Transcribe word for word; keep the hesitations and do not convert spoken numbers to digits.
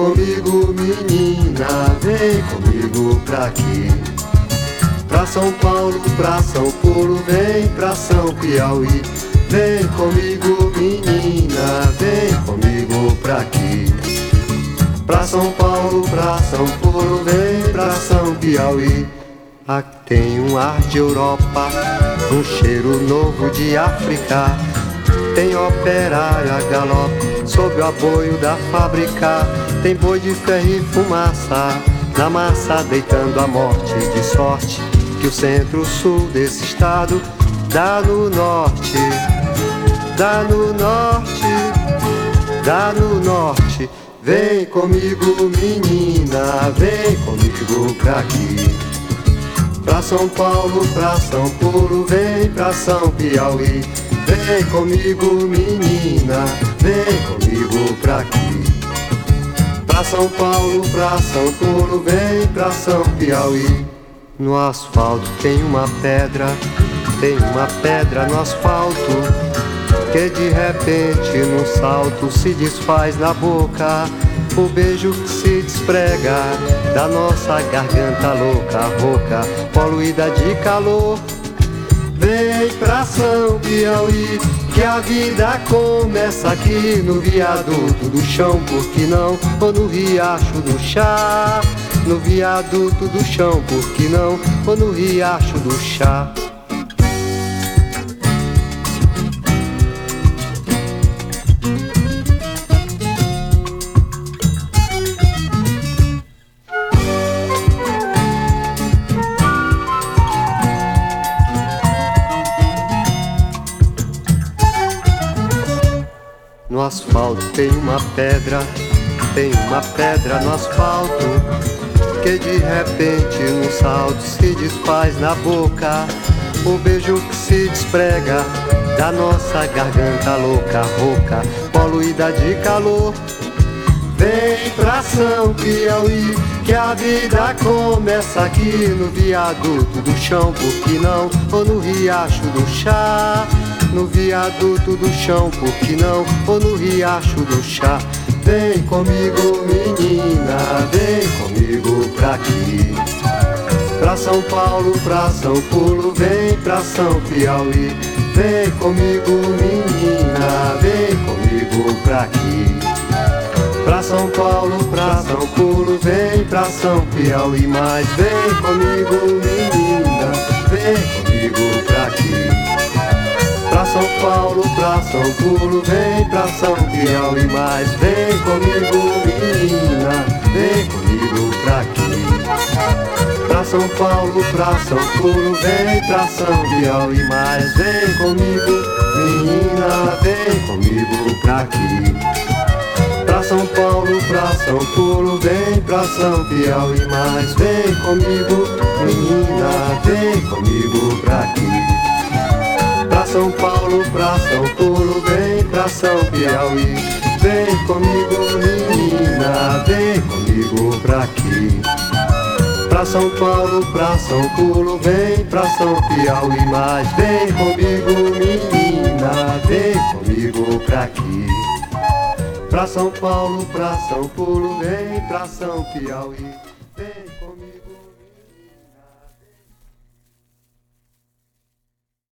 comigo, menina, vem comigo pra aqui. Pra São Paulo, pra São Paulo, vem pra São Piauí. Vem comigo, menina, vem comigo pra aqui. Pra São Paulo, pra São Paulo, vem pra São Piauí. Aqui tem um ar de Europa, um cheiro novo de África. Tem operário a galope, sob o aboio da fábrica. Tem boi de ferro e fumaça, na massa deitando a morte. De sorte que o centro-sul desse estado dá no norte. Dá no norte, dá no norte. Vem comigo, menina, vem comigo pra aqui. Pra São Paulo, pra São Paulo, vem pra São Piauí. Vem comigo, menina, vem comigo pra aqui. Pra São Paulo, pra São Paulo, vem pra São Piauí. No asfalto tem uma pedra, tem uma pedra no asfalto, que de repente num salto se desfaz na boca. O beijo que se desprega da nossa garganta louca, rouca, poluída de calor. Vem pra São Piauí, que a vida começa aqui no viaduto do chão, por que não? Ou no riacho do chá. No viaduto do chão, por que não? Ou no riacho do chá. No asfalto tem uma pedra, tem uma pedra no asfalto, que de repente num salto se desfaz na boca. O beijo que se desprega da nossa garganta louca, rouca, poluída de calor. Vem pra São Piauí, que a vida começa aqui no viaduto do chão, por que não? Ou no riacho do chá. No viaduto do chão, por que não? Ou no riacho do chá. Vem comigo, menina, vem comigo pra aqui. Pra São Paulo, pra São Paulo, vem pra São Piauí. Vem comigo, menina, vem comigo pra aqui. Pra São Paulo, pra São Paulo, vem pra São Piauí. Mas vem comigo, menina, vem comigo pra aqui. Pra São Paulo, pra São Paulo, vem pra São Piauí. Mas vem comigo, menina, vem comigo pra aqui. Pra São Paulo, pra São Paulo, vem pra São Piauí. Mas vem comigo, menina, vem comigo pra aqui. Pra São Paulo, pra São Paulo, vem pra São Piauí. Mas vem comigo, menina, vem comigo pra aqui. Pra São Paulo, pra São Paulo, vem pra São Piauí. Vem comigo, menina, vem comigo pra aqui. Pra São Paulo, pra São Paulo, vem pra São Piauí. Mas vem comigo, menina, vem comigo pra aqui. Pra São Paulo, pra São Paulo, vem pra São Piauí. Vem comigo.